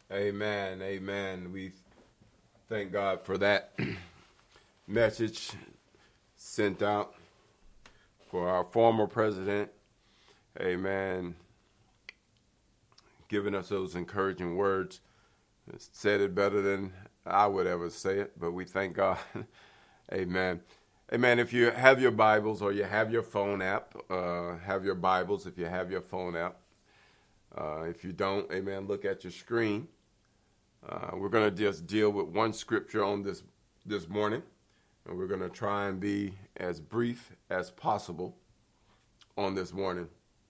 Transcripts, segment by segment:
Amen. Amen. We thank God for that message sent out for our former president. Amen. Giving us those encouraging words. Said it better than I would ever say it, but we thank God. Amen. Amen. If you have your Bibles or you have your phone app, have your Bibles if you have your phone app. If you don't, amen, look at your screen. We're going to just deal with one scripture on this morning, and we're going to try and be as brief as possible on this morning.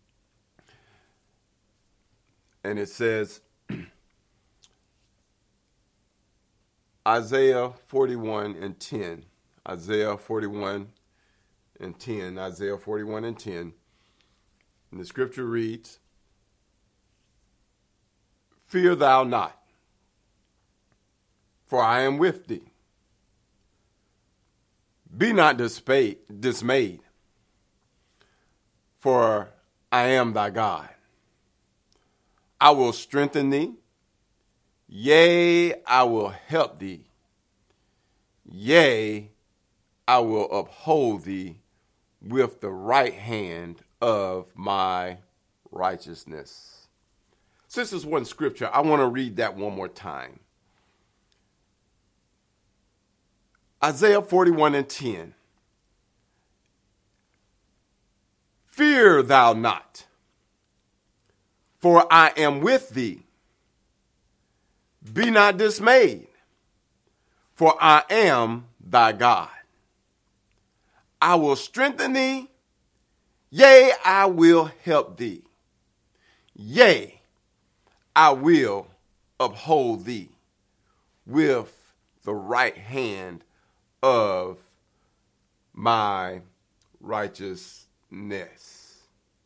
And it says, Isaiah 41 and 10. Isaiah 41 and 10. Isaiah 41 and 10. And the scripture reads, "Fear thou not, for I am with thee. Be not dismayed, for I am thy God. I will strengthen thee. Yea, I will help thee. Yea, I will uphold thee with the right hand of my righteousness." Since this is one scripture, I want to read that one more time. Isaiah 41 and 10. "Fear thou not, for I am with thee. Be not dismayed, for I am thy God. I will strengthen thee. Yea, I will help thee. Yea, I will uphold thee with the right hand of my righteousness."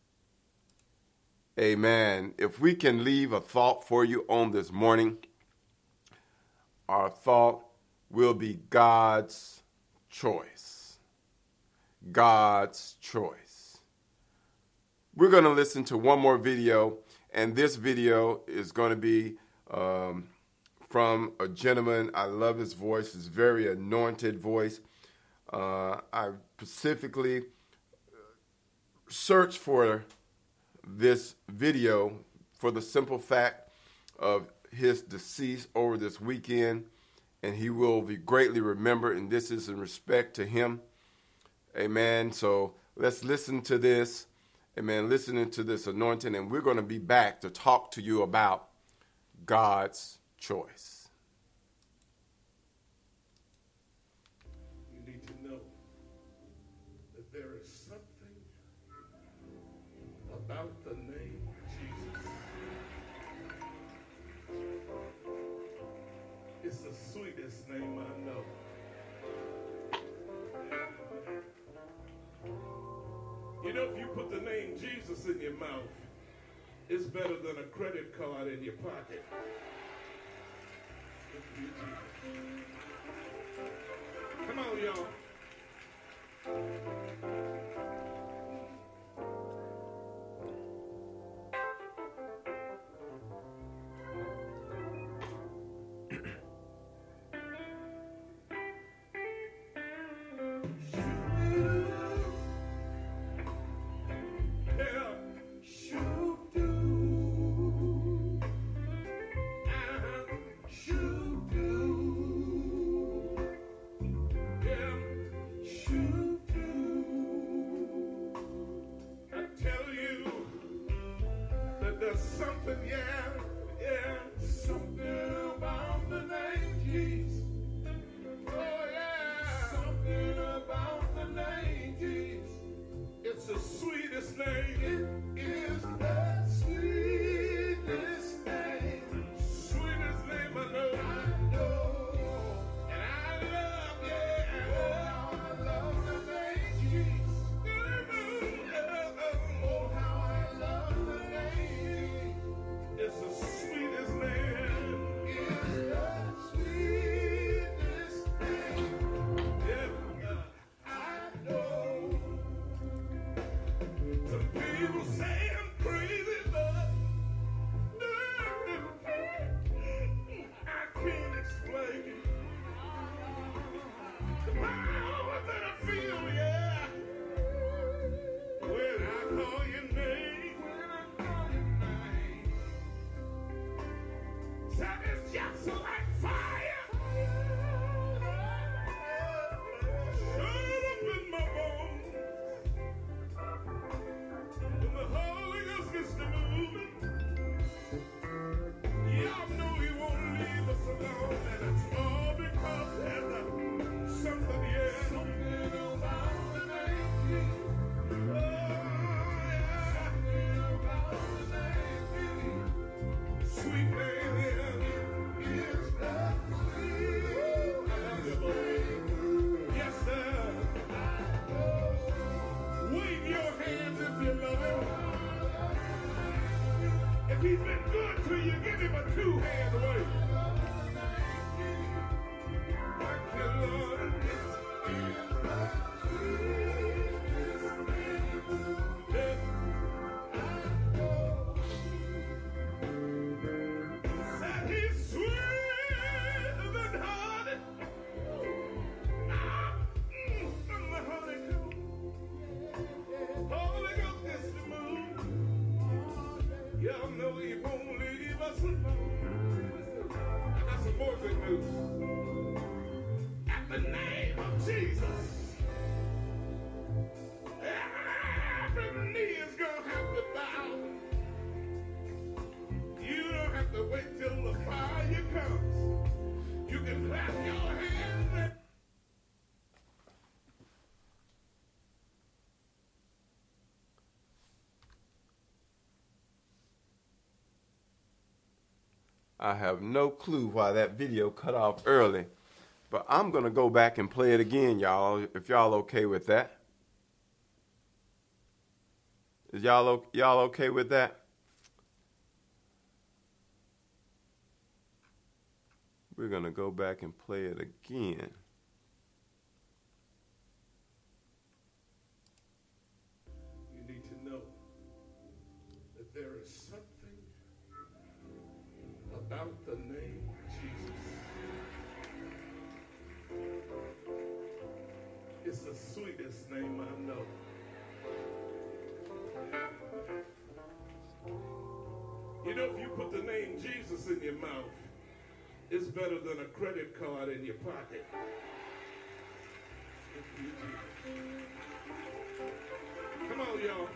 Amen. If we can leave a thought for you on this morning, our thought will be God's choice. God's choice. We're going to listen to one more video, and this video is going to be from a gentleman. I love his voice. It's a very anointed voice. I specifically searched for this video for the simple fact of his decease over this weekend, and he will be greatly remembered, and this is in respect to him. Amen. So let's listen to this. Amen. Listening to this anointing, and we're going to be back to talk to you about God's choice. You need to know that there is something about the name Jesus. It's the sweetest name I know. You know, if you put the name Jesus in your mouth, it's better than a credit card in your pocket. Come on, y'all. he's been good to you, give him a two-hand wave. Thank you, Lord. Said he's sweeter than honey. From the honeycomb. Holy Ghost is the moon. Y'all know he won't leave us alone. I got some more good news. At the name of Jesus, every knee is gonna have to bow. You don't have to wait till the fire comes. You can clap your hands. I have no clue why that video cut off early, but I'm going to go back and play it again, y'all, if y'all okay with that. Is y'all okay with that? We're going to go back and play it again. You need to know that there is something about the name Jesus. It's the sweetest name I know. You know, if you put the name Jesus in your mouth, it's better than a credit card in your pocket. Come on, y'all.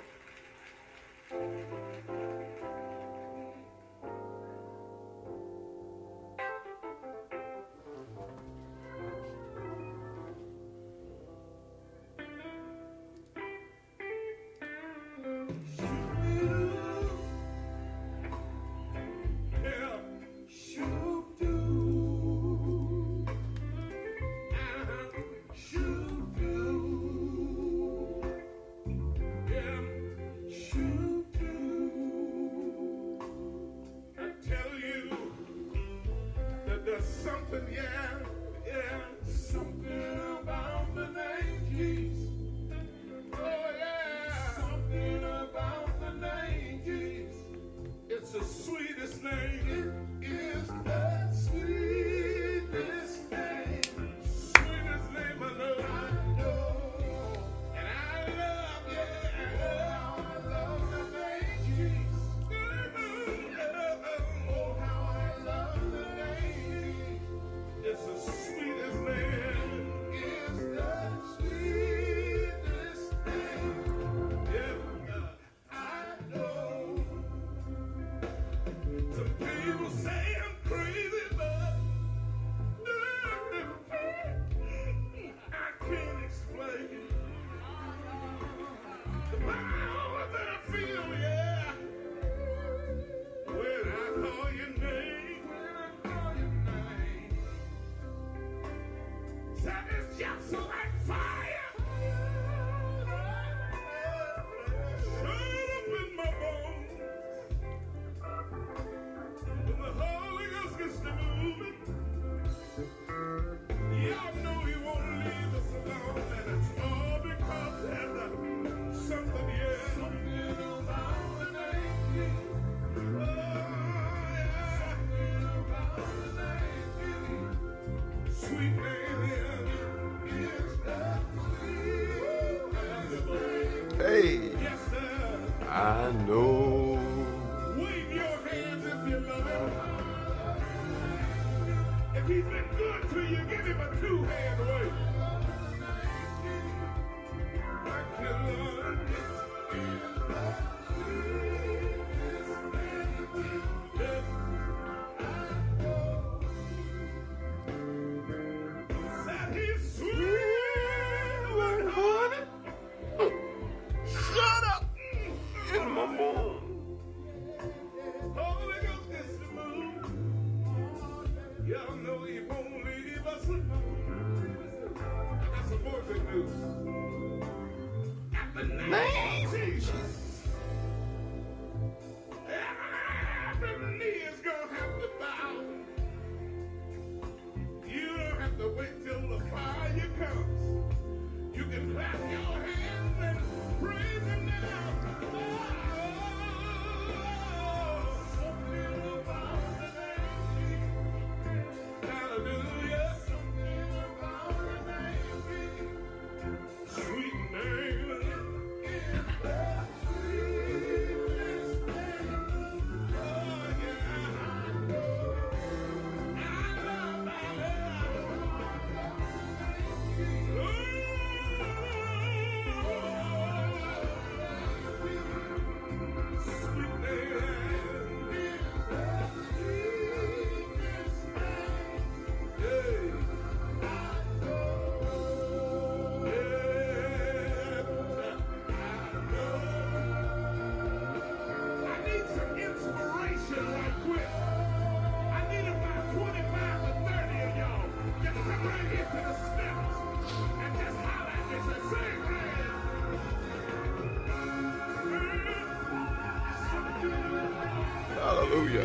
Hallelujah.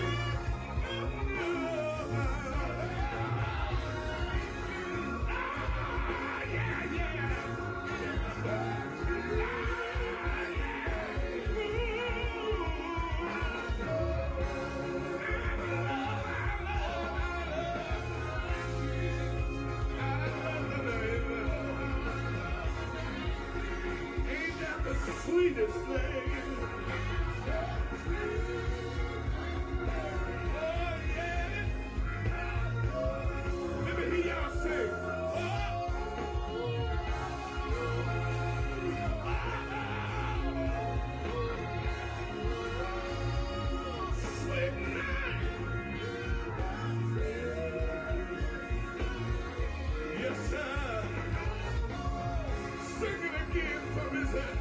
Sweetest name. Let me hear y'all say, sweet name. Yes, sir. Sing it again for me, sir.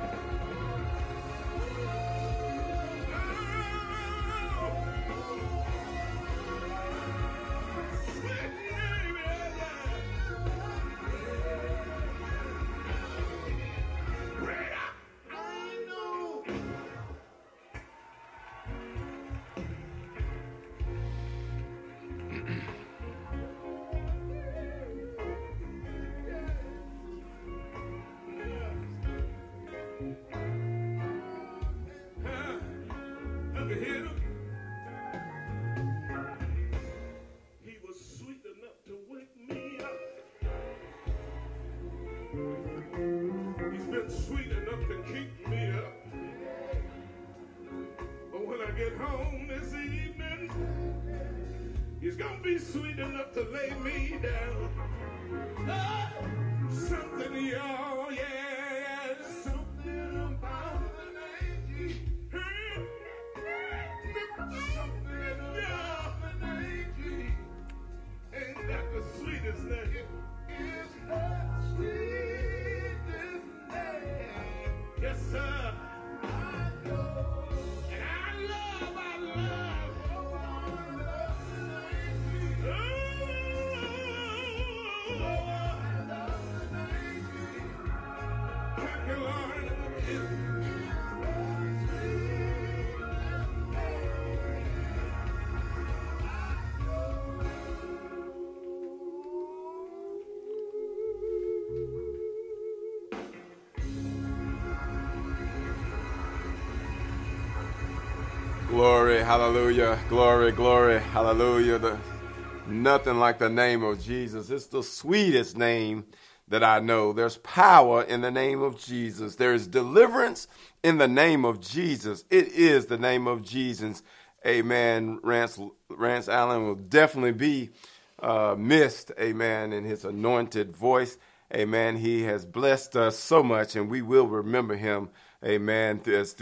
He was sweet enough to wake me up. He's been sweet enough to keep me up. But when I get home this evening, he's gonna be sweet enough to lay me down. Something, y'all, yeah, something about the name Jesus. Something about the name Jesus. Ain't that the sweetest name? It's the sweetest name. Yes, sir. And I love. Glory, hallelujah, glory, glory, hallelujah. Nothing like the name of Jesus. It's the sweetest name that I know. There's power in the name of Jesus. There is deliverance in the name of Jesus. It is the name of Jesus. Amen. Rance Allen will definitely be missed, amen, in his anointed voice. Amen. He has blessed us so much, and we will remember him, amen,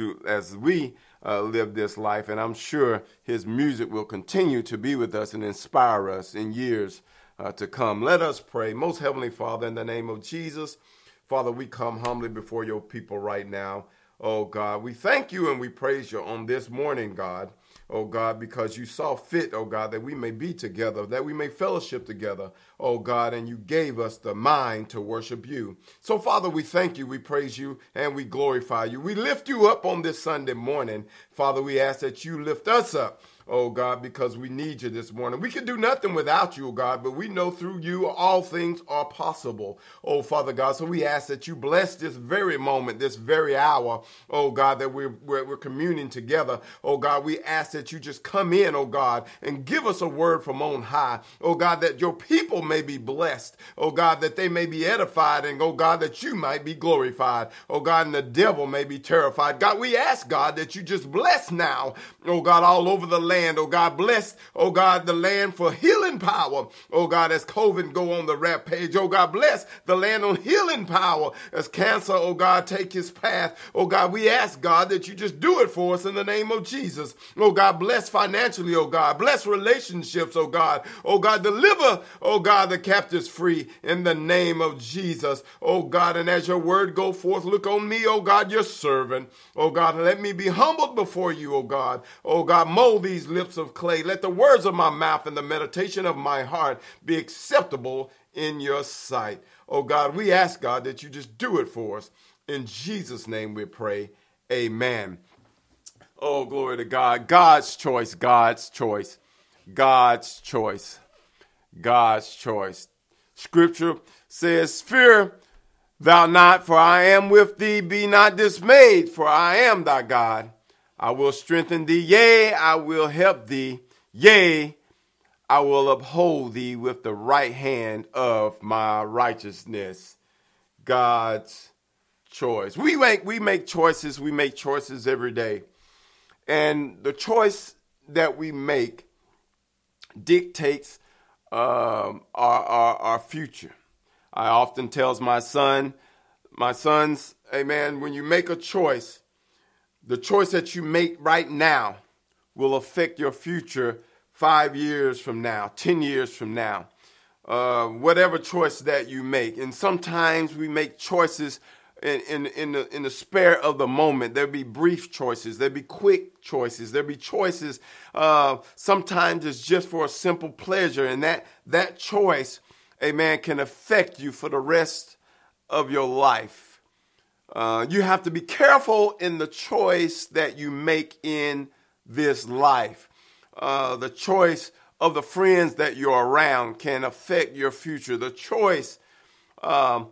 as we live this life. And I'm sure his music will continue to be with us and inspire us in years to come. Let us pray. Most Heavenly Father, in the name of Jesus, Father, we come humbly before your people right now. Oh, God, we thank you and we praise you on this morning, God. Oh, God, because you saw fit, oh, God, that we may be together, that we may fellowship together, oh, God, and you gave us the mind to worship you. So, Father, we thank you, we praise you, and we glorify you. We lift you up on this Sunday morning. Father, we ask that you lift us up, oh, God, because we need you this morning. We can do nothing without you, oh, God, but we know through you all things are possible, oh, Father God. So we ask that you bless this very moment, this very hour, oh, God, that we're communing together. Oh, God, we ask that you just come in, oh, God, and give us a word from on high, oh, God, that your people may be blessed, oh, God, that they may be edified, and, oh, God, that you might be glorified, oh, God, and the devil may be terrified. God, we ask, God, that you just bless now, oh, God, all over the land, oh, God, bless, oh, God, the land for healing power, oh, God, as COVID go on the rampage, oh, God, bless the land on healing power as cancer, oh, God, take his path, oh, God, we ask, God, that you just do it for us in the name of Jesus, oh, God, bless financially, oh, God, bless relationships, oh, God, deliver, oh, God, the captives free in the name of Jesus, oh, God, and as your word go forth, look on me, oh, God, your servant, oh, God, let me be humbled before you, oh, God, mold these lips of clay, let the words of my mouth and the meditation of my heart be acceptable in your sight, oh, God, we ask, God, that you just do it for us, in Jesus' name we pray, amen. Oh, glory to God. God's choice, God's choice, God's choice, God's choice. Scripture says, fear thou not, for I am with thee. Be not dismayed, for I am thy God. I will strengthen thee. Yea, I will help thee. Yea, I will uphold thee with the right hand of my righteousness. God's choice. We make choices. We make choices every day. And the choice that we make dictates our future. I often tells my sons, amen, when you make a choice, the choice that you make right now will affect your future 5 years from now, 10 years from now, whatever choice that you make. And sometimes we make choices in the spare of the moment. There'll be brief choices. There'll be quick choices. There'll be choices. Sometimes it's just for a simple pleasure. And that choice, amen, can affect you for the rest of your life. You have to be careful in the choice that you make in this life. The choice of the friends that you're around can affect your future. The choice of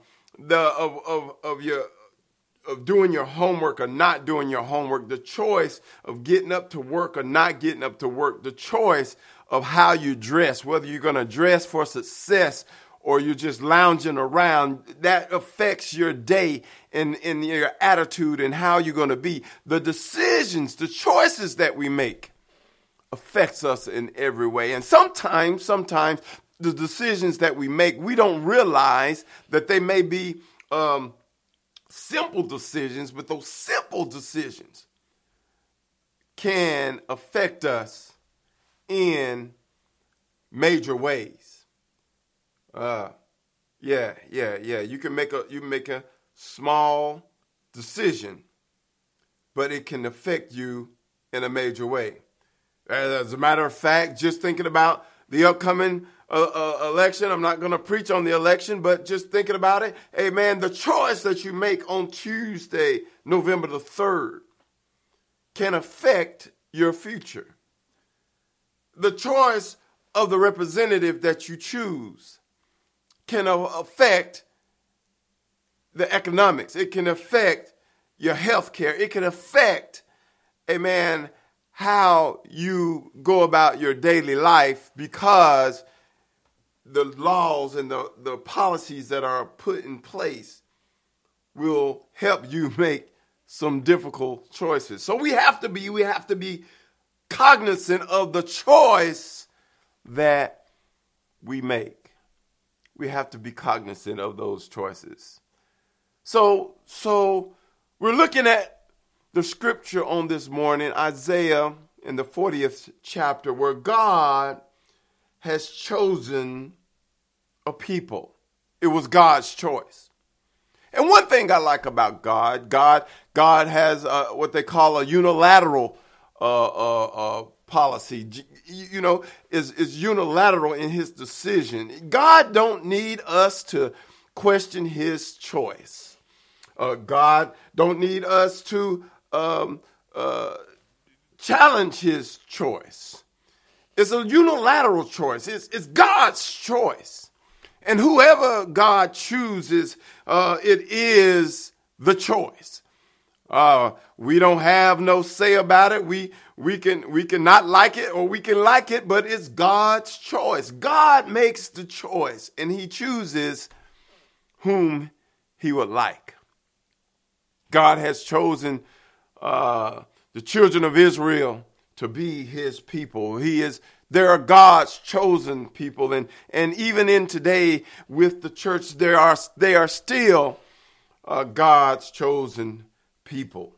doing your homework or not doing your homework. The choice of getting up to work or not getting up to work. The choice of how you dress, whether you're going to dress for success or you're just lounging around, that affects your day and your attitude and how you're going to be. The decisions, the choices that we make affects us in every way. And sometimes the decisions that we make, we don't realize that they may be simple decisions, but those simple decisions can affect us in major ways. You can make a small decision, but it can affect you in a major way. As a matter of fact, just thinking about the upcoming election, I'm not going to preach on the election, but just thinking about it, hey man, the choice that you make on Tuesday, November the 3rd, can affect your future. The choice of the representative that you choose can affect the economics. It can affect your health care. It can affect, amen, how you go about your daily life, because the laws and the policies that are put in place will help you make some difficult choices. So we have to be cognizant of the choice that we make. We have to be cognizant of those choices. So we're looking at the scripture on this morning, Isaiah in the 40th chapter, where God has chosen a people. It was God's choice. And one thing I like about God has what they call a unilateral policy. Is unilateral in his decision. God don't need us to question his choice. God don't need us to challenge his choice. It's a unilateral choice. It's God's choice. And whoever God chooses, it is the choice. We don't have no say about it. We can not like it, or we can like it, but it's God's choice. God makes the choice, and he chooses whom he would like. God has chosen the children of Israel to be his people. There are God's chosen people, and even in today with the church, they are still God's chosen people.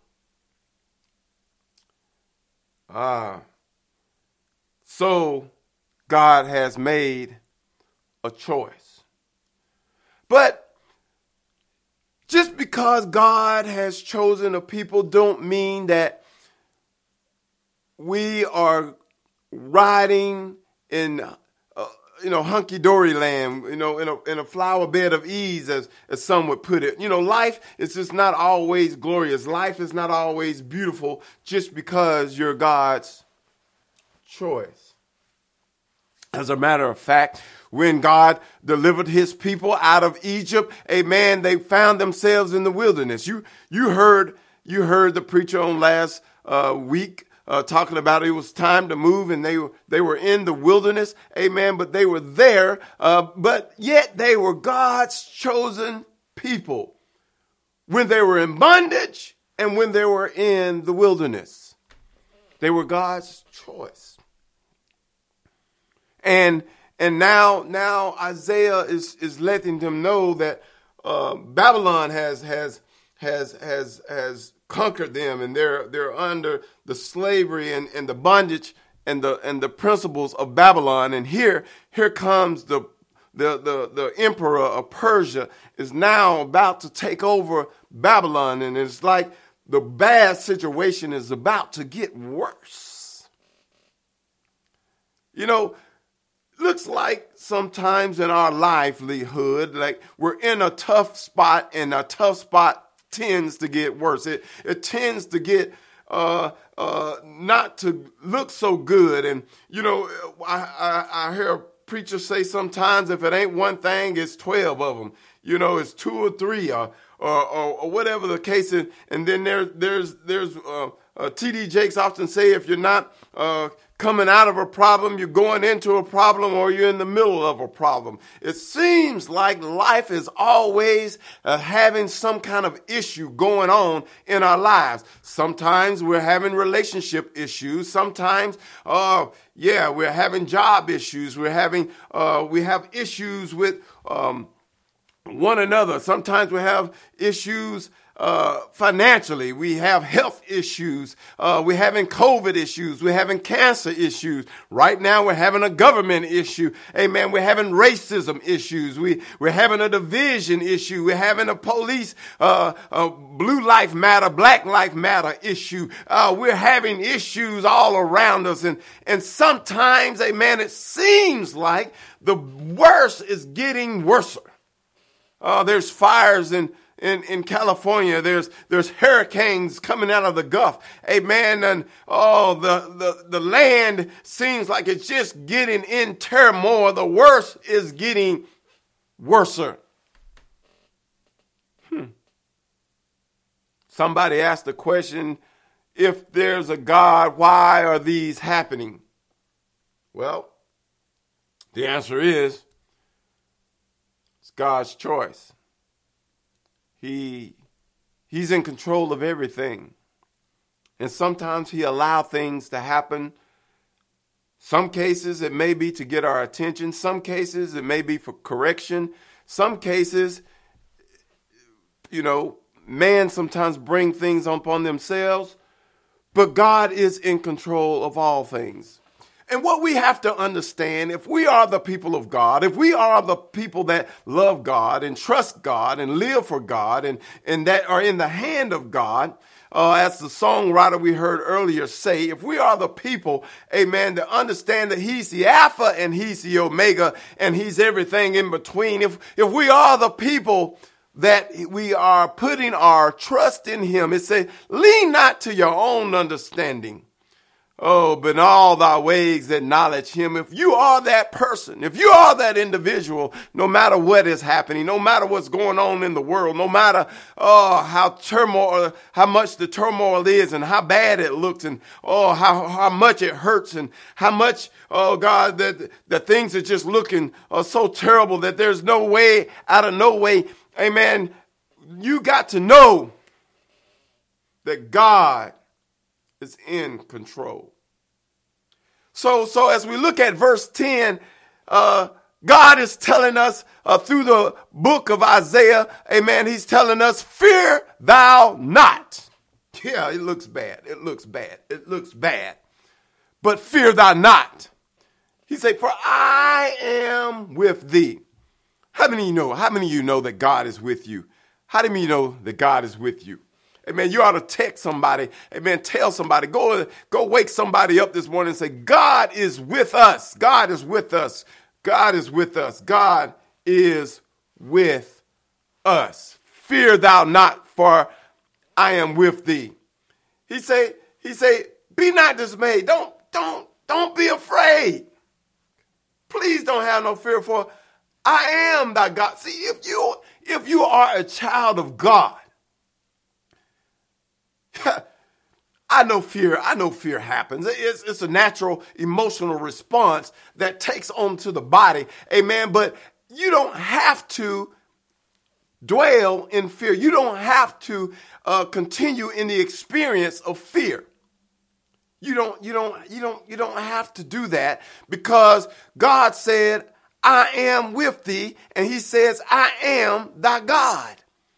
So God has made a choice. But just because God has chosen a people don't mean that we are riding in hunky-dory land, in a flower bed of ease, as some would put it. Life is just not always glorious. Life is not always beautiful just because you're God's choice. As a matter of fact, when God delivered his people out of Egypt, amen, they found themselves in the wilderness. You heard the preacher on last week talking about it was time to move, and they were in the wilderness, amen, but they were there, but yet they were God's chosen people when they were in bondage and when they were in the wilderness. They were God's choice. And now Isaiah is letting them know that Babylon has conquered them, and they're under the slavery and the bondage and the principles of Babylon. And here comes the emperor of Persia is now about to take over Babylon, and it's like the bad situation is about to get worse. Looks like sometimes in our livelihood, like we're in a tough spot, and a tough spot tends to get worse. It tends to get not to look so good. And I hear preachers say sometimes if it ain't one thing, it's 12 of them. It's 2 or 3 or whatever the case is. And then there's T.D. Jakes often say if you're not coming out of a problem, you're going into a problem, or you're in the middle of a problem. It seems like life is always having some kind of issue going on in our lives. Sometimes we're having relationship issues. Sometimes, we're having job issues. We have issues with one another. Sometimes we have issues financially. We have health issues. We're having COVID issues. We're having cancer issues. Right now we're having a government issue. Amen. We're having racism issues. We're having a division issue. We're having a police, blue life matter, black life matter issue. We're having issues all around us. And sometimes, amen, it seems like the worst is getting worse. There's fires in California. There's hurricanes coming out of the Gulf. Amen. And the land seems like it's just getting in turmoil. The worst is getting worser. Somebody asked the question, if there's a God, why are these happening? Well, the answer is it's God's choice. He's in control of everything. And sometimes he allows things to happen. Some cases it may be to get our attention. Some cases it may be for correction. Some cases, man sometimes bring things upon themselves. But God is in control of all things. And what we have to understand, if we are the people of God, if we are the people that love God and trust God and live for God and that are in the hand of God, as the songwriter we heard earlier say, if we are the people, amen, to understand that he's the Alpha and he's the Omega and he's everything in between, if we are the people that we are putting our trust in him, it says, lean not to your own understanding. But in all thy ways acknowledge him. If you are that person, if you are that individual, no matter what is happening, no matter what's going on in the world, no matter how much the turmoil is and how bad it looks and how much it hurts and how much, God, that things are just looking so terrible that there's no way out of no way. Amen. You got to know that God is in control. So as we look at verse 10, God is telling us through the book of Isaiah, amen, he's telling us, fear thou not. Yeah, it looks bad. It looks bad. It looks bad. But fear thou not. He said, for I am with thee. How many of you know? How many of you know that God is with you? How many of you know that God is with you? Amen. You ought to text somebody. Amen. Tell somebody. Go wake somebody up this morning and say, God is with us. God is with us. God is with us. God is with us. Fear thou not, for I am with thee. He say, be not dismayed. Don't be afraid. Please don't have no fear, for I am thy God. See, if you are a child of God, I know fear happens. It's a natural emotional response that takes on to the body. Amen. But you don't have to dwell in fear. You don't have to continue in the experience of fear. You don't have to do that, because God said, I am with thee, and he says, I am thy God.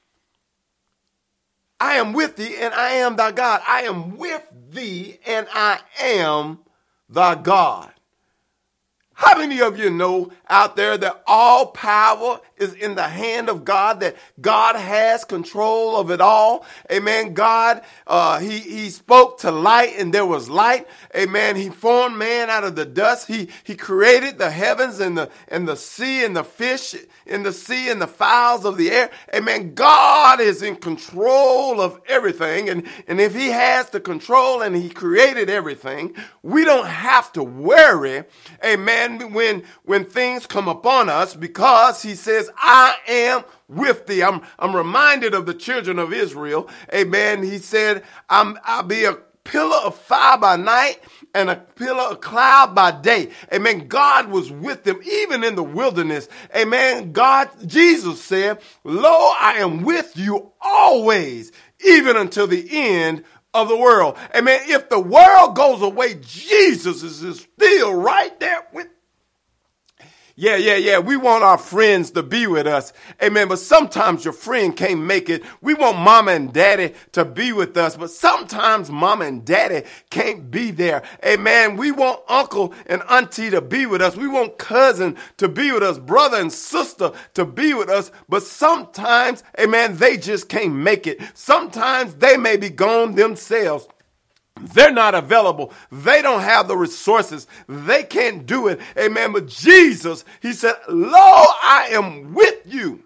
I am with thee, and I am thy God. I am with thee, and I am thy God. How many of you know out there that all power is in the hand of God, that God has control of it all? Amen. God, he spoke to light and there was light. Amen. He formed man out of the dust. He created the heavens and the sea and the fish in the sea and the fowls of the air. Amen. God is in control of everything. And if he has the control and he created everything, we don't have to worry. Amen. When things come upon us, because he says, I am with thee. I'm reminded of the children of Israel. Amen. He said, I'll be a pillar of fire by night and a pillar of cloud by day. Amen. God was with them even in the wilderness. Amen. Jesus said, lo, I am with you always, even until the end of the world. Amen. If the world goes away, Jesus is still right there with. Yeah. We want our friends to be with us. Amen. But sometimes your friend can't make it. We want mama and daddy to be with us, but sometimes mama and daddy can't be there. Amen. We want uncle and auntie to be with us. We want cousin to be with us, brother and sister to be with us. But sometimes, amen, they just can't make it. Sometimes they may be gone themselves. They're not available. They don't have the resources. They can't do it. Amen. But Jesus, he said, lo, I am with you.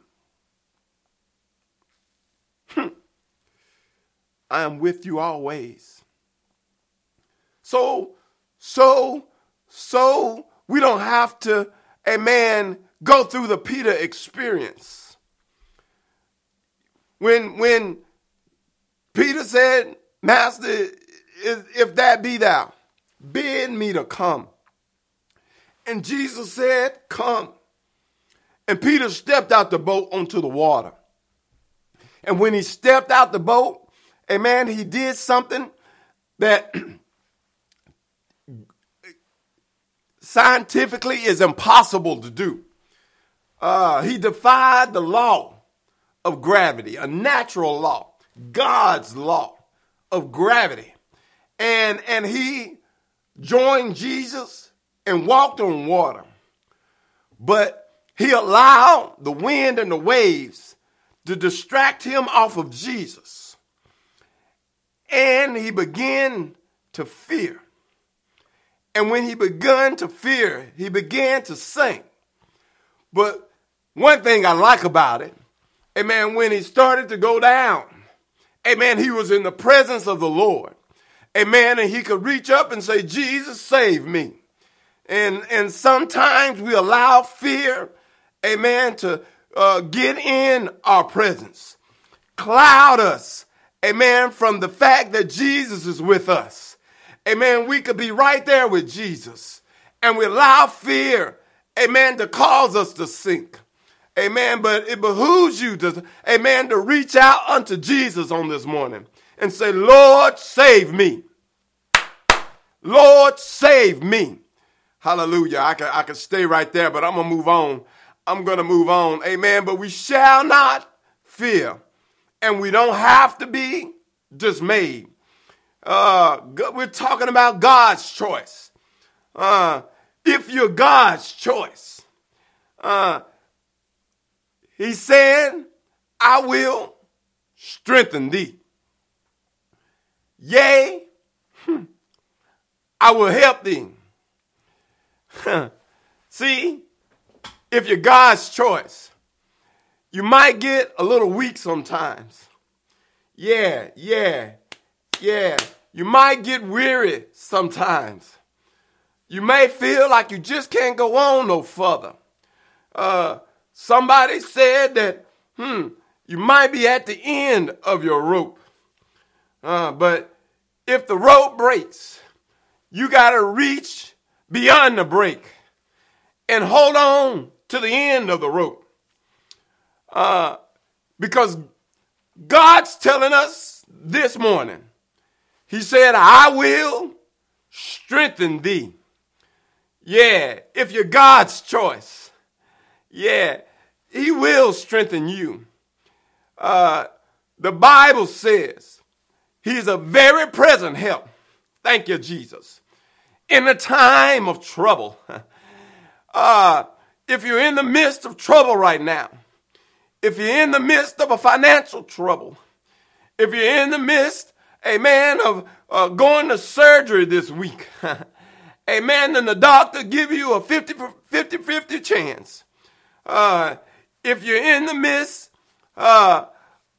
I am with you always. So we don't have to, amen, go through the Peter experience. When Peter said, Master, if that be thou, bid me to come. And Jesus said, come. And Peter stepped out the boat onto the water. And when he stepped out the boat, amen, he did something that scientifically is impossible to do. He defied the law of gravity, a natural law, God's law of gravity. And he joined Jesus and walked on water. But he allowed the wind and the waves to distract him off of Jesus. And he began to fear. And when he began to fear, he began to sink. But one thing I like about it, amen, when he started to go down, amen, he was in the presence of the Lord. Amen. And he could reach up and say, Jesus, save me. And sometimes we allow fear, amen, to get in our presence, cloud us, amen, from the fact that Jesus is with us. Amen. We could be right there with Jesus, and we allow fear, amen, to cause us to sink. Amen. But it behooves you to, amen, to reach out unto Jesus on this morning and say, Lord, save me. Lord, save me. Hallelujah. I could stay right there, but I'm going to move on. I'm going to move on. Amen. But we shall not fear, and we don't have to be dismayed. We're talking about God's choice. If you're God's choice, he said, I will strengthen thee. Yea, I will help thee. See, if you're God's choice, you might get a little weak sometimes. Yeah. You might get weary sometimes. You may feel like you just can't go on no further. Somebody said that, you might be at the end of your rope. But if the rope breaks, you got to reach beyond the break and hold on to the end of the rope. Because God's telling us this morning, he said, I will strengthen thee. Yeah, if you're God's choice, yeah, he will strengthen you. The Bible says he's a very present help. Thank you, Jesus. In a time of trouble. If you're in the midst of trouble right now, if you're in the midst of a financial trouble, if you're in the midst, amen, of going to surgery this week, amen, and the doctor give you a 50-50 chance. If you're in the midst of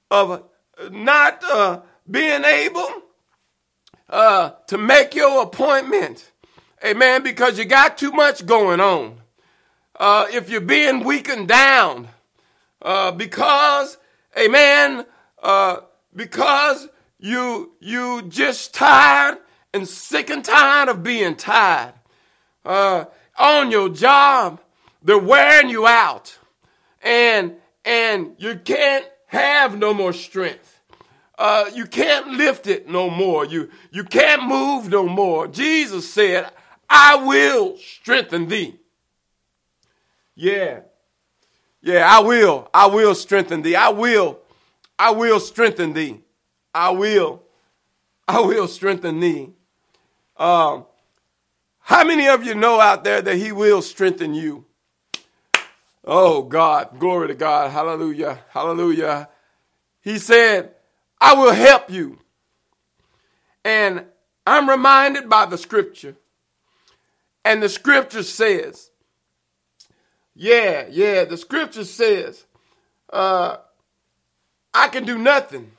not being able to make your appointment, amen, because you got too much going on. If you're being weakened down because, amen, because you just tired and sick and tired of being tired. On your job, they're wearing you out, and you can't have no more strength. You can't lift it no more. You can't move no more. Jesus said, I will strengthen thee. Yeah, I will strengthen thee. I will strengthen thee. I will strengthen thee. How many of you know out there that he will strengthen you? Oh God, glory to God. Hallelujah. Hallelujah. He said, I will help you. And I'm reminded by the scripture. And the scripture says, the scripture says, I can do nothing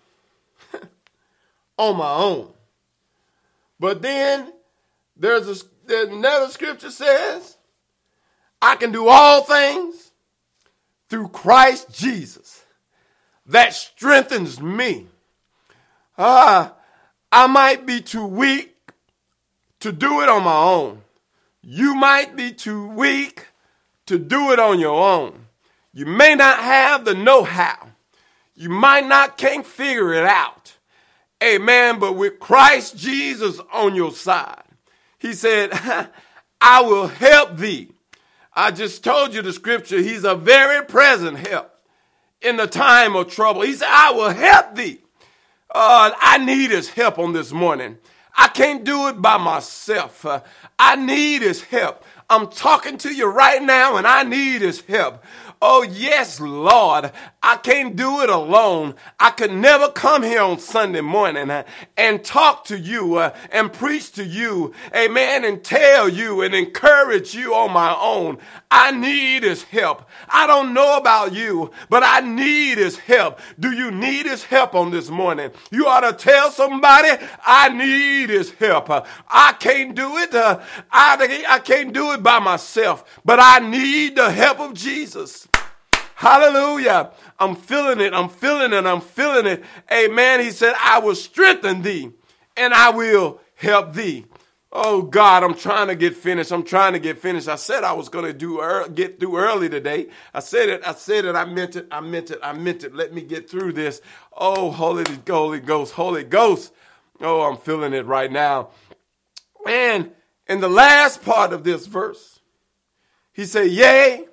on my own. But then there's another scripture says, I can do all things through Christ Jesus that strengthens me. I might be too weak to do it on my own. You might be too weak to do it on your own. You may not have the know-how. You might not can't figure it out. Amen. But with Christ Jesus on your side, he said, I will help thee. I just told you the scripture. He's a very present help in the time of trouble. He said, I will help thee. I need his help on this morning. I can't do it by myself. I need his help. I'm talking to you right now and I need his help. Oh, yes, Lord. I can't do it alone. I could never come here on Sunday morning and talk to you and preach to you, amen, and tell you and encourage you on my own. I need his help. I don't know about you, but I need his help. Do you need his help on this morning? You ought to tell somebody, I need his help. I can't do it. I can't do it by myself, but I need the help of Jesus. Hallelujah. I'm feeling it. I'm feeling it. I'm feeling it. Amen. He said, I will strengthen thee and I will help thee. Oh God, I'm trying to get finished. I said I was going to get through early today. I said it. I meant it. Let me get through this. Oh, Holy Ghost. Oh, I'm feeling it right now. And in the last part of this verse, he said, yea,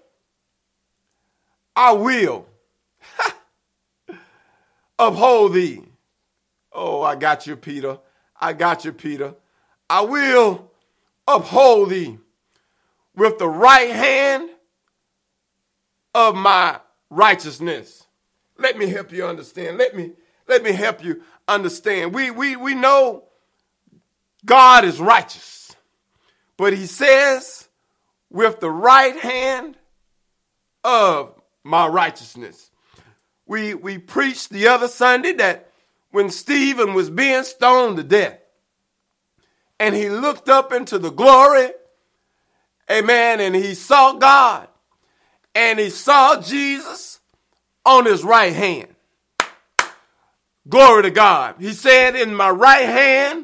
I will uphold thee. Oh, I got you, Peter. I will uphold thee with the right hand of my righteousness. Let me help you understand. Let me help you understand. We know God is righteous, but he says with the right hand of my righteousness. We preached the other Sunday that when Stephen was being stoned to death and he looked up into the glory, amen, and he saw God and he saw Jesus on his right hand. Glory to God. He said, in my right hand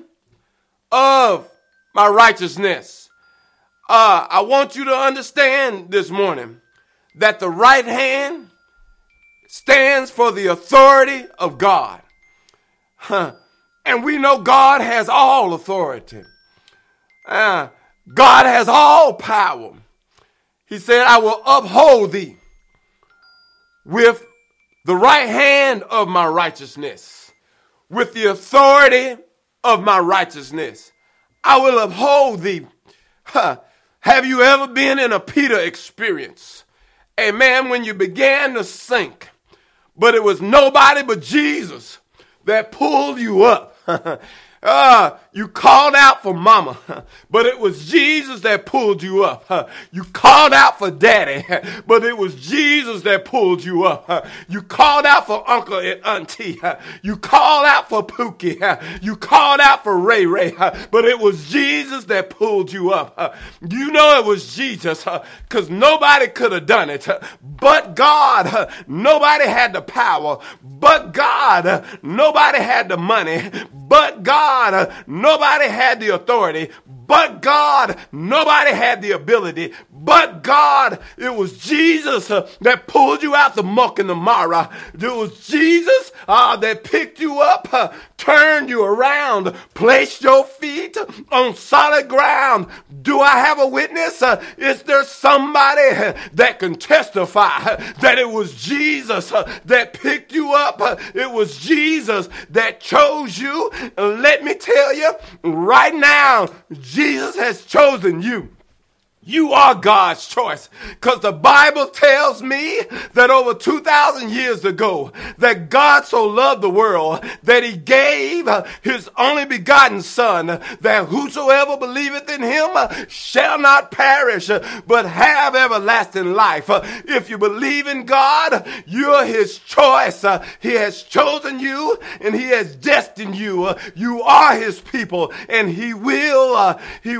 of my righteousness. I want you to understand this morning that the right hand stands for the authority of God. And we know God has all authority. God has all power. He said, I will uphold thee with the right hand of my righteousness, with the authority of my righteousness. I will uphold thee. Have you ever been in a Peter experience? Amen. When you began to sink, but it was nobody but Jesus that pulled you up. You called out for mama, but it was Jesus that pulled you up. You called out for daddy, but it was Jesus that pulled you up. You called out for uncle and auntie. You called out for Pookie. You called out for Ray Ray, but it was Jesus that pulled you up. You know it was Jesus because nobody could have done it but God. Nobody had the power but God. Nobody had the money but God. Nobody had the authority but God. Nobody had the ability but God. It was Jesus that pulled you out the muck and the mire. It was Jesus that picked you up, turned you around, placed your feet on solid ground. Do I have a witness? Is there somebody that can testify that it was Jesus that picked you up? It was Jesus that chose you. Let me tell you, right now, Jesus has chosen you. You are God's choice, because the Bible tells me that over 2,000 years ago that God so loved the world that he gave his only begotten son, that whosoever believeth in him shall not perish but have everlasting life. If you believe in God, you're his choice. He has chosen you and he has destined you. You are his people, and he will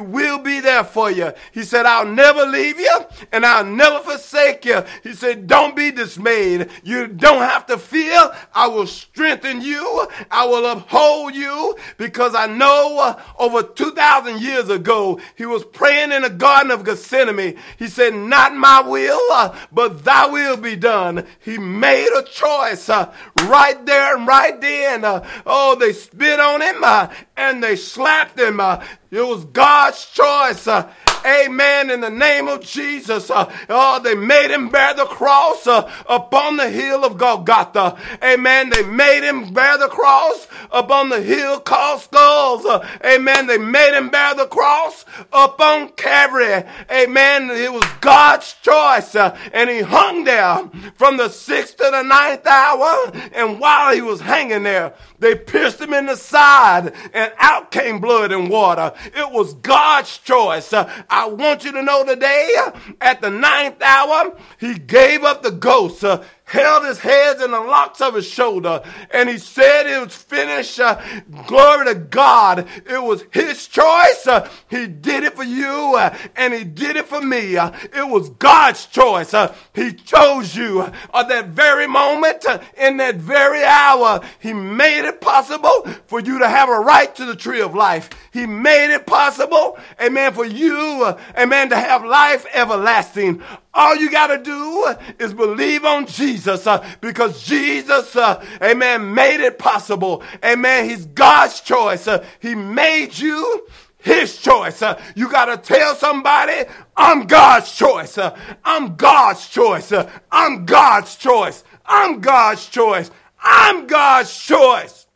be there for you. He said, I'll never leave you and I'll never forsake you. He said, don't be dismayed. You don't have to fear. I will strengthen you. I will uphold you, because I know over 2,000 years ago, he was praying in the Garden of Gethsemane. He said, not my will, but thy will be done. He made a choice right there and right then. They spit on him and they slapped him. It was God's choice. Amen. In the name of Jesus. They made him bear the cross upon the hill of Golgotha. Amen. They made him bear the cross upon the hill called Skulls. Amen. They made him bear the cross upon Calvary. Amen. It was God's choice. And he hung there from the 6th to the 9th hour. And while he was hanging there, they pierced him in the side and out came blood and water. It was God's choice. I want you to know today, at the 9th hour, he gave up the ghost, held his head in the locks of his shoulder, and he said it was finished. Glory to God. It was his choice. He did it for you, and he did it for me. It was God's choice. He chose you at that very moment, in that very hour. He made it possible for you to have a right to the tree of life. He made it possible, amen, for you, amen, to have life everlasting. All you got to do is believe on Jesus, because Jesus, amen, made it possible. Amen. He's God's choice. He made you his choice. You got to tell somebody, I'm God's choice. I'm God's choice. I'm God's choice. I'm God's choice. I'm God's choice.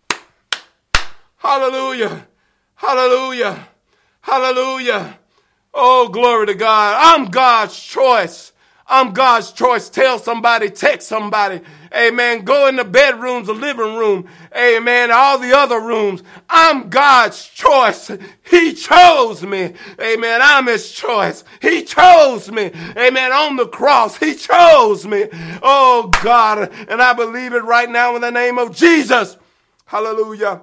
Hallelujah. Hallelujah. Hallelujah. Oh, glory to God. I'm God's choice. I'm God's choice. Tell somebody, text somebody. Amen. Go in the bedrooms, the living room. Amen. All the other rooms. I'm God's choice. He chose me. Amen. I'm his choice. He chose me. Amen. On the cross, he chose me. Oh God. And I believe it right now in the name of Jesus. Hallelujah.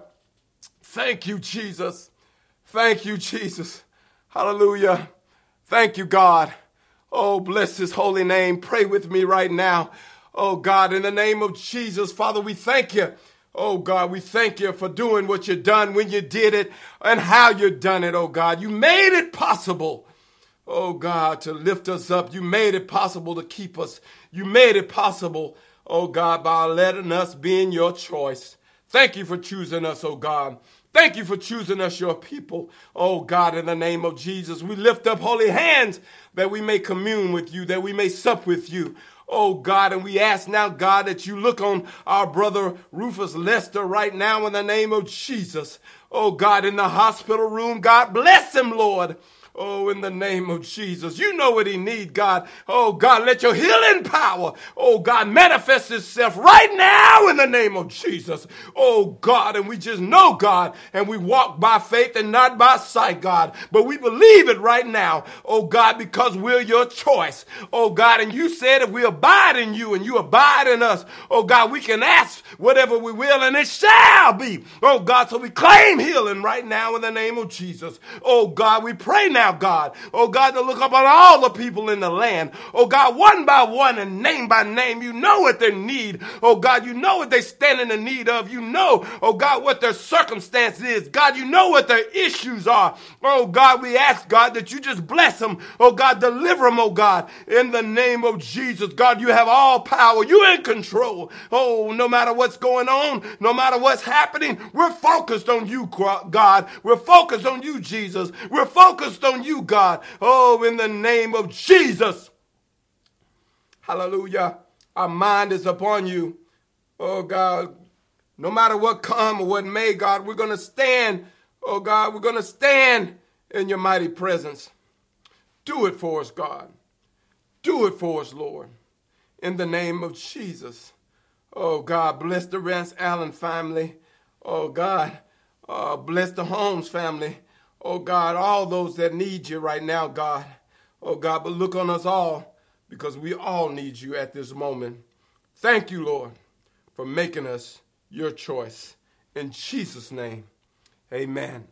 Thank you, Jesus. Thank you, Jesus. Hallelujah. Thank you, God. Oh, bless his holy name. Pray with me right now. Oh, God, in the name of Jesus, Father, we thank you. Oh, God, we thank you for doing what you done when you did it and how you done it, oh, God. You made it possible, oh, God, to lift us up. You made it possible to keep us. You made it possible, oh, God, by letting us be in your choice. Thank you for choosing us, oh, God. Thank you for choosing us, your people. Oh, God, in the name of Jesus, we lift up holy hands that we may commune with you, that we may sup with you. Oh, God, and we ask now, God, that you look on our brother Rufus Lester right now in the name of Jesus. Oh, God, in the hospital room, God, bless him, Lord. Oh, in the name of Jesus. You know what he needs, God. Oh, God, let your healing power, oh, God, manifest itself right now in the name of Jesus. Oh, God, and we just know, God, and we walk by faith and not by sight, God. But we believe it right now, oh, God, because we're your choice. Oh, God, and you said if we abide in you and you abide in us, oh, God, we can ask whatever we will and it shall be. Oh, God, so we claim healing right now in the name of Jesus. Oh, God, we pray now, God. Oh, God, to look upon all the people in the land. Oh, God, one by one and name by name. You know what they need. Oh, God, you know what they stand in the need of. You know, oh, God, what their circumstance is. God, you know what their issues are. Oh, God, we ask, God, that you just bless them. Oh, God, deliver them, oh, God, in the name of Jesus. God, you have all power. You're in control. Oh, no matter what's going on, no matter what's happening, we're focused on you, God. We're focused on you, Jesus. We're focused on you, God. Oh, in the name of Jesus. Hallelujah. Our mind is upon you. Oh, God. No matter what come or what may, God, we're going to stand. Oh, God, we're going to stand in your mighty presence. Do it for us, God. Do it for us, Lord. In the name of Jesus. Oh, God, bless the Rance Allen family. Oh, God, bless the Holmes family. Oh, God, all those that need you right now, God. Oh, God, but look on us all because we all need you at this moment. Thank you, Lord, for making us your choice. In Jesus' name, amen.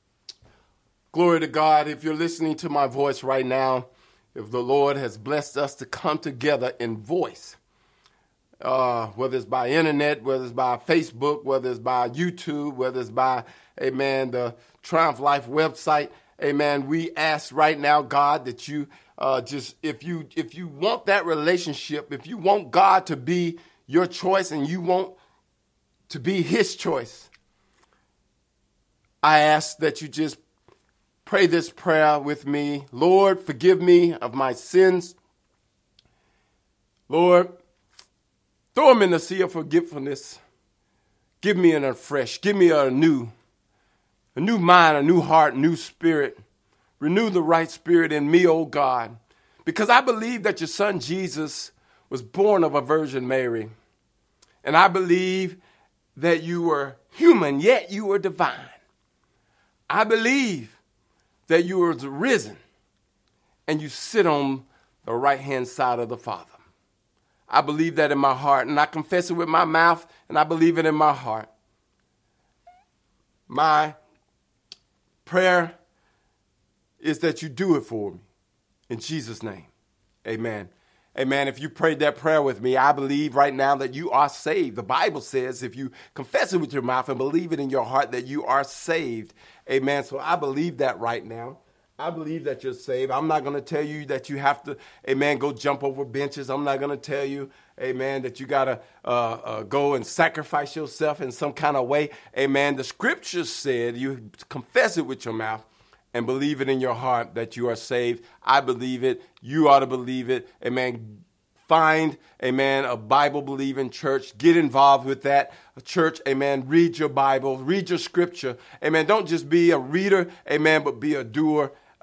Glory to God. If you're listening to my voice right now, if the Lord has blessed us to come together in voice, whether it's by internet, whether it's by Facebook, whether it's by YouTube, whether it's by, amen, the Triumph Life website, amen, we ask right now, God, that you if you want that relationship, if you want God to be your choice and you want to be his choice, I ask that you just pray this prayer with me. Lord, forgive me of my sins. Lord, throw them in the sea of forgetfulness. Give me an afresh. Give me a new mind, a new heart, new spirit. Renew the right spirit in me, oh God. Because I believe that your son Jesus was born of a Virgin Mary. And I believe that you were human, yet you were divine. I believe that you were risen and you sit on the right-hand side of the Father. I believe that in my heart, and I confess it with my mouth, and I believe it in my heart. My prayer is that you do it for me. In Jesus' name, amen. Amen. If you prayed that prayer with me, I believe right now that you are saved. The Bible says if you confess it with your mouth and believe it in your heart that you are saved. Amen. So I believe that right now. I believe that you're saved. I'm not going to tell you that you have to, amen, go jump over benches. I'm not going to tell you, amen, that you got to go and sacrifice yourself in some kind of way. Amen. The scriptures said you confess it with your mouth and believe it in your heart that you are saved. I believe it. You ought to believe it. Amen. Find, amen, a Bible-believing church. Get involved with that church. Amen. Read your Bible. Read your scripture. Amen. Don't just be a reader. Amen. But be a doer.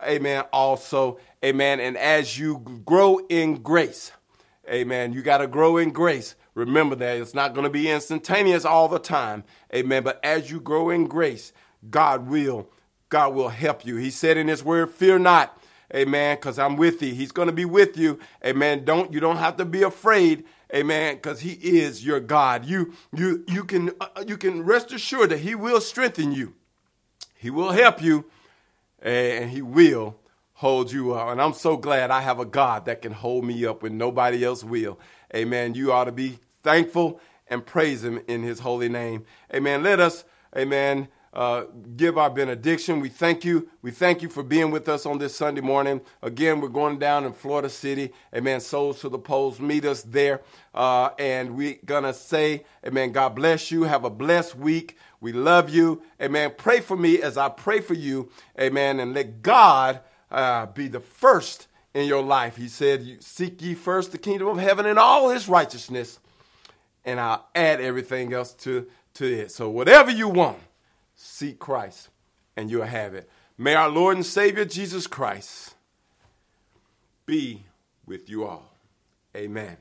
amen, also, amen, and as you grow in grace, amen, you got to grow in grace. Remember that it's not going to be instantaneous all the time, amen, but as you grow in grace, God will help you. He said in his word, fear not, amen, because I'm with thee. He's going to be with you, amen. You don't have to be afraid, amen, because he is your God. You can rest assured that he will strengthen you. He will help you, and he will hold you up. And I'm so glad I have a God that can hold me up when nobody else will. Amen. You ought to be thankful and praise him in his holy name. Amen. Let us, amen, give our benediction. We thank you. We thank you for being with us on this Sunday morning. Again, we're going down in Florida City. Amen. Souls to the Poles. Meet us there. And we're going to say, amen, God bless you. Have a blessed week. We love you. Amen. Pray for me as I pray for you. Amen. And let God be the first in your life. He said, seek ye first the kingdom of heaven and all his righteousness, and I'll add everything else to it. So whatever you want, seek Christ, and you'll have it. May our Lord and Savior Jesus Christ be with you all. Amen.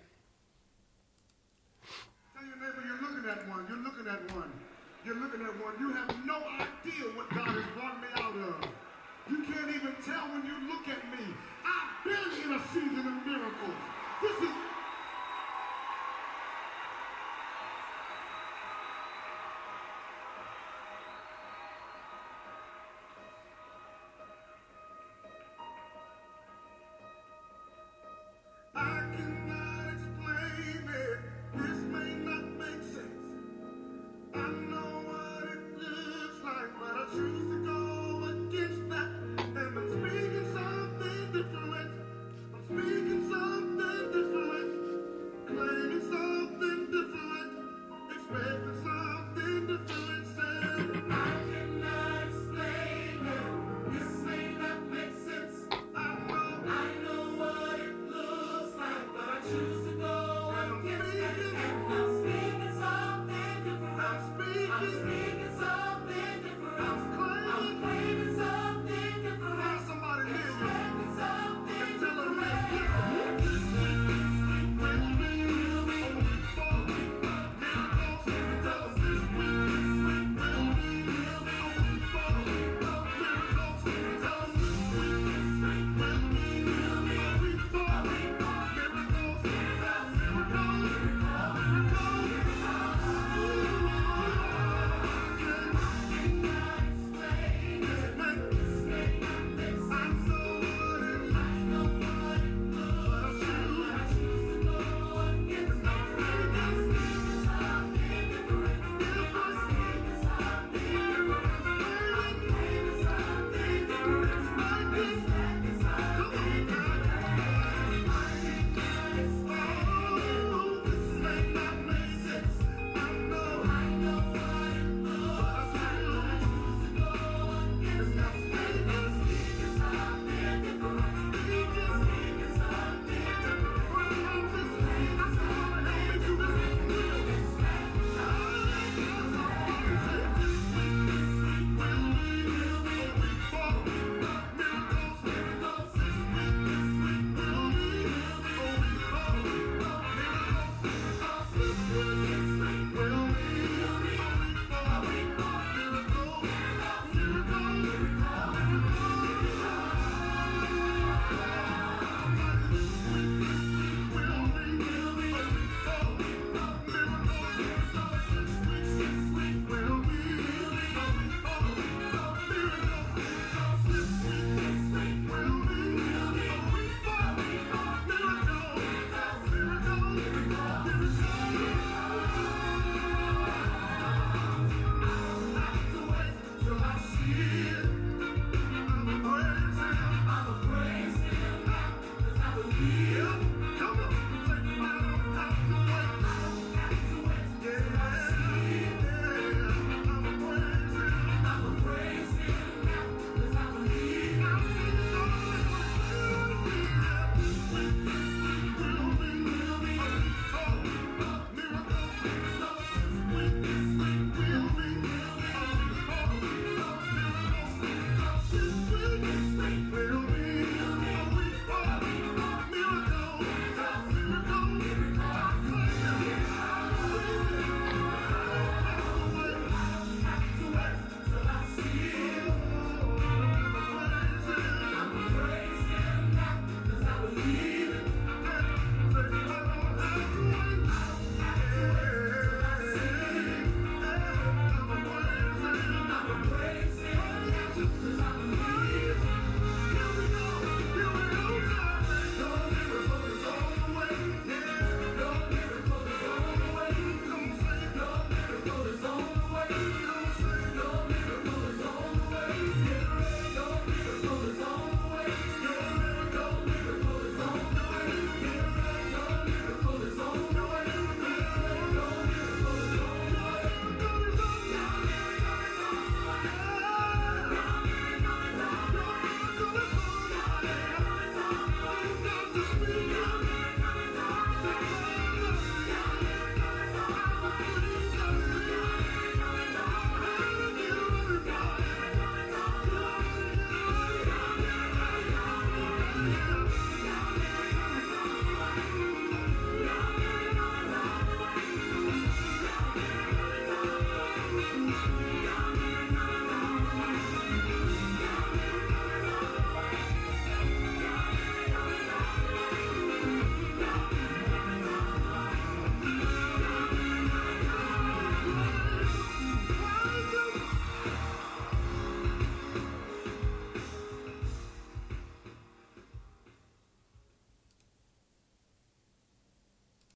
Tell your neighbor you're looking at one. You're looking at one. You're looking at one. You have no idea what God has brought me out of. You can't even tell when